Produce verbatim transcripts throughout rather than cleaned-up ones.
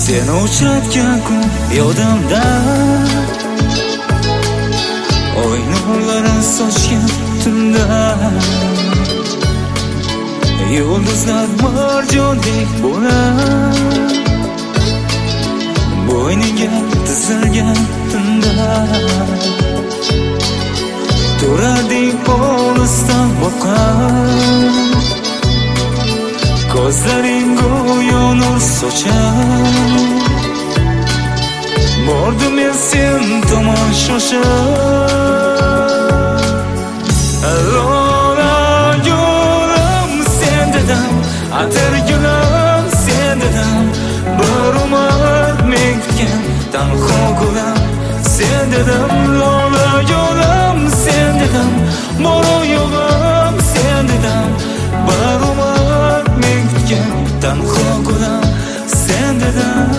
Seni uchratgan kun yodimda, oy nurlarin sochgan tunda, yulduzlar marjondek bo'lar bo'yniga tizilgan tunda. Turarding olisdan boqar, ko'zlaring go'yo nur sochar. Bordim men sen tomon shoshar. Lola yo'lim sen dedim, atir gulim sen dedim, bir umr men kutgan tanho gulim sen dedim. Lola yo'lim sen dedim, bor yo'g'im sen dedim, bir umr men kutgan tanho gulim sen dedim.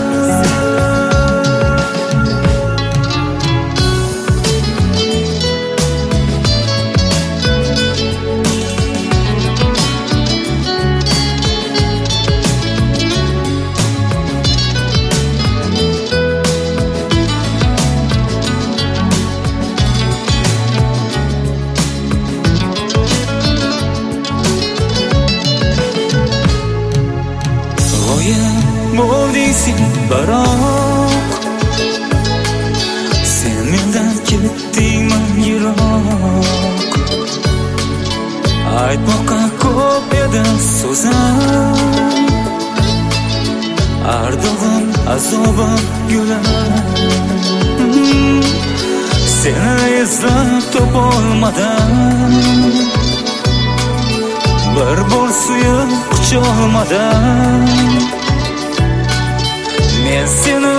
Bo'lding sen baroq, sen mendan ketding man yiroq. Aytmoqqa ko'p edi so'zim, ardog'im azobim gulim. Seni izlab topolmadim, bir bor suyib qucholmadim. Men seni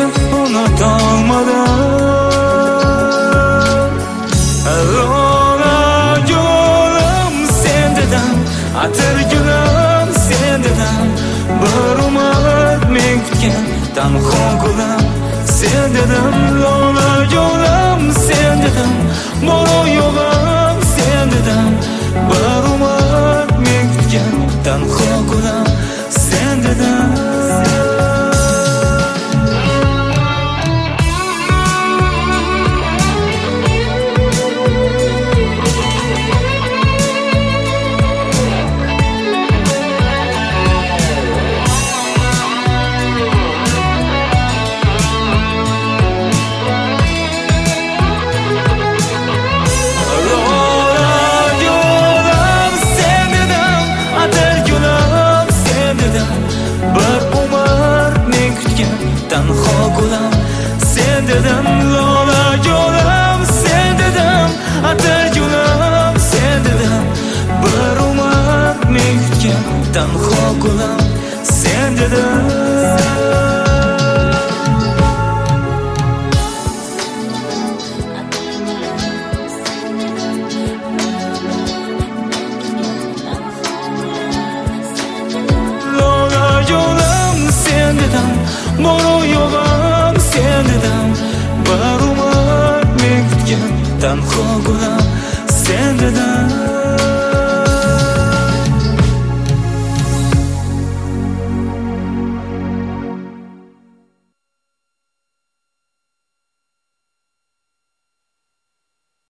unutolmadim. Lola yo'lim sen dedim, atir gulim sen dedim, bir umr men kutgan tanho gulim sen dedim. Lola yo'lim sen dedim, bor yo'g'im sen dedim, bir umr men kutgan tanho gulim sen dedim. Tanho gulim sen dedim, Lola yo'lim sen dedim, atir gulim sen dedim, bir umr men kutgan tanho gulim sen dedim. Bor yo'g'im sen dedim, bir umr men kutgan tanho gulim sen dedim.